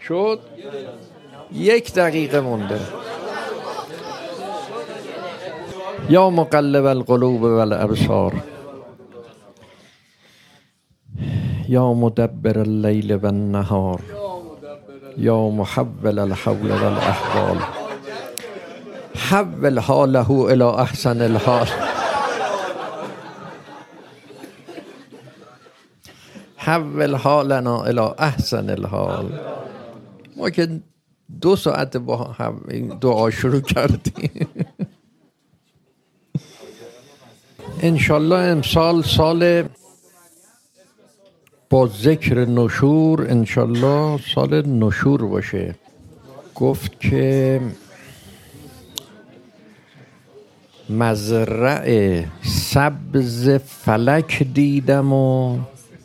شد 1 دقیقه مونده. یا مقلب القلوب والابصار یا مدبر اللیل والنهار یا محول الحول والاحوال حول حاله الی احسن الحال حول حالنا الی احسن الحال. ما که 2 ساعت با هم دعا شروع کردیم. انشالله امسال سال با ذکر نشور، انشالله سال نشور باشه. گفت که مزرع سبز فلک دیدم و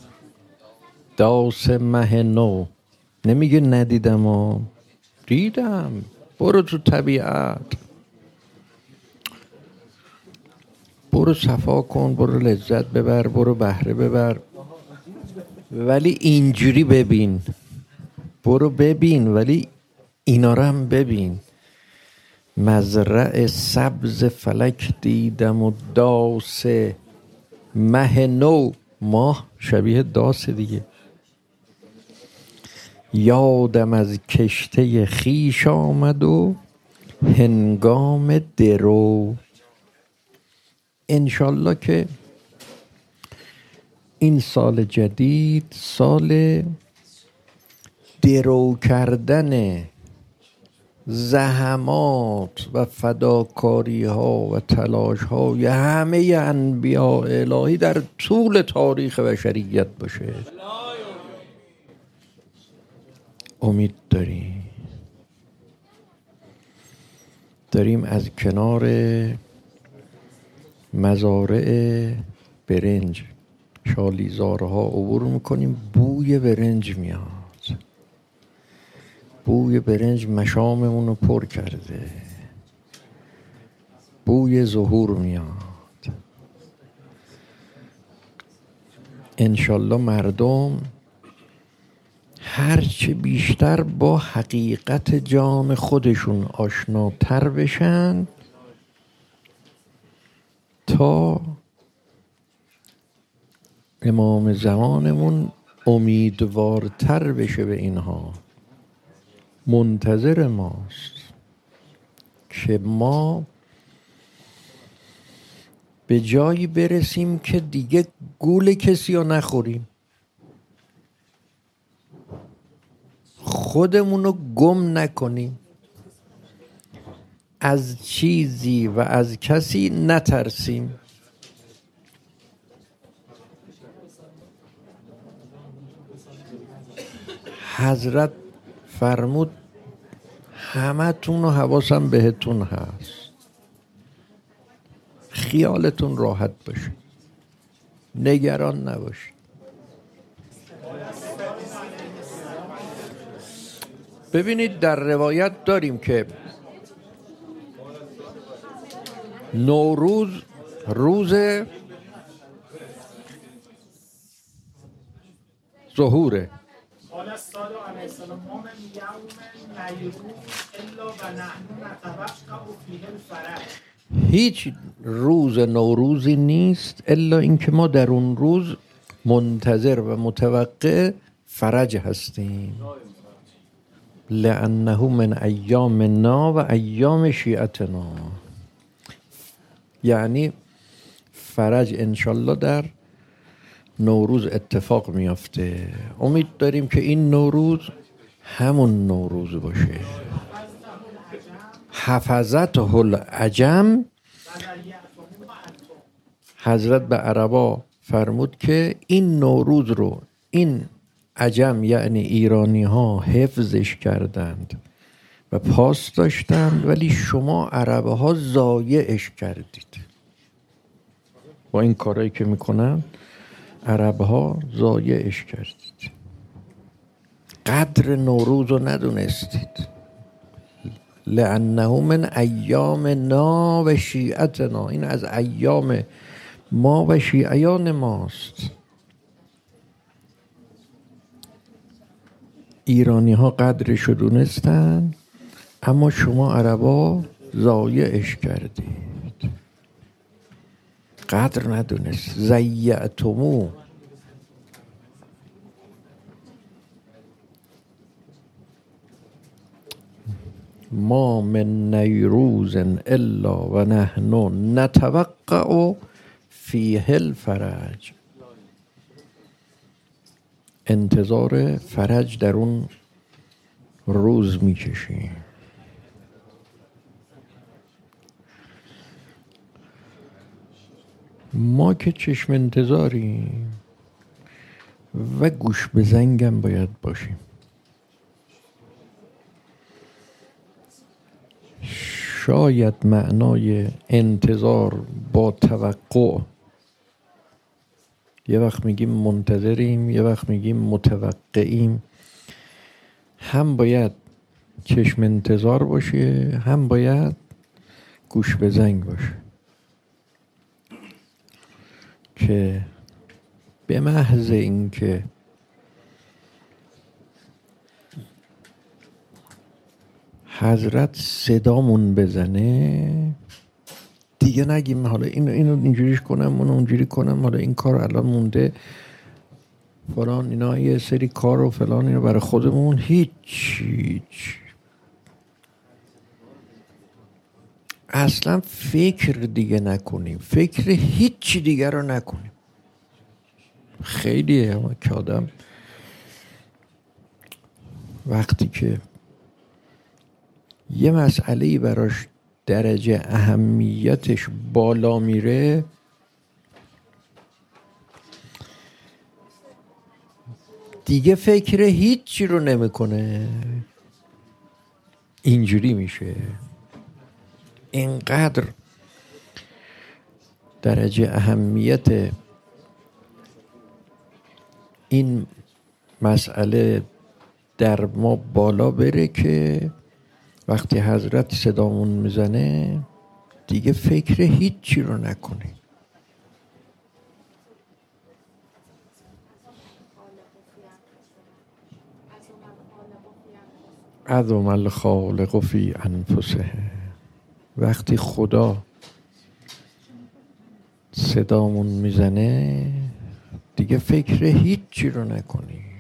داس مه نو. نمیگه ندیدم و دیدم. برو تو طبیعت، برو صفا کن، برو لذت ببر، برو بهره ببر، ولی اینجوری ببین. برو ببین ولی اینا رو هم ببین. مزرع سبز فلک دیدم و داس مه نو. ماه شبیه داس دیگه. یادم از کشته خیش آمد و هنگام درو. انشالله که این سال جدید سال درو کردن زحمات و فداکاری ها و تلاش های همه انبیاء الهی در طول تاریخ بشریت باشه. امید داریم از کنار مزارع برنج شالیزارها عبور میکنیم. بوی برنج میاد. بوی برنج مشاممون رو پر کرده. بوی ظهور میاد. انشالله مردم هرچه بیشتر با حقیقت جان خودشون آشناتر بشن تا امام زمانمون امیدوارتر بشه به اینها. منتظر ماست که ما به جایی برسیم که دیگه گول کسی رو نخوریم، خودمون رو گم نکنیم، از چیزی و از کسی نترسیم. حضرت فرمود همه تون و حواسم بهتون هست، خیالتون راحت باشه، نگران نباشید. ببینید در روایت داریم که نوروز روز ظهوره. هیچ روز نوروزی نیست الا اینکه ما در اون روز منتظر و متوقع فرج هستیم. لأنه من ایامنا و ایام شیعتنا. یعنی فرج انشالله در نوروز اتفاق میافته. امید داریم که این نوروز همون نوروز باشه. حفظته العجم. حضرت به عربا فرمود که این نوروز رو این عجم یعنی ایرانی ها حفظش کردند و پاس داشتند، ولی شما عربه ها ضایعش کردید. با این کارهایی که میکنن عربه ها ضایعش کردید. قدر نوروز رو ندونستید. لأنه من ایامنا و شیعتنا. این از ایام ما و شیعیان ماست. ایرانی ها قدرشو دونستن، اما شما عربا ضایعش کردید، قدر ندونست. ضیعتمو. ما من نیروز الا و نحن نتوقع فیه الفرج. انتظار فرج در اون روز میکشیم. ما که چشم انتظاریم و گوش به زنگم باید باشیم. شاید معنای انتظار با توقع، یه وقت میگیم منتظریم، یه وقت میگیم متوقعیم، هم باید چشم انتظار باشه، هم باید گوش به زنگ باشه، که به محض اینکه حضرت صدامون بزنه دیگه نگیم حالا اینو اینجوریش کنم، اونو اونجوری کنم، حالا این کار الان مونده فلان، اینا یه سری کار و فلان، اینا برای خودمون هیچ اصلا فکر دیگه نکنیم، فکر هیچ دیگه رو نکنیم. خیلیه اما که آدم وقتی که یه مسئله‌ای براش درجه اهمیتش بالا میره، دیگه فکر هیچی رو نمیکنه. اینجوری میشه. اینقدر درجه اهمیت این مسئله در ما بالا بره که وقتی حضرت صدامون میزنه دیگه فکر هیچی رو نکنی. عظم الخالق فی انفسه. وقتی خدا صدامون میزنه دیگه فکر هیچی رو نکنی.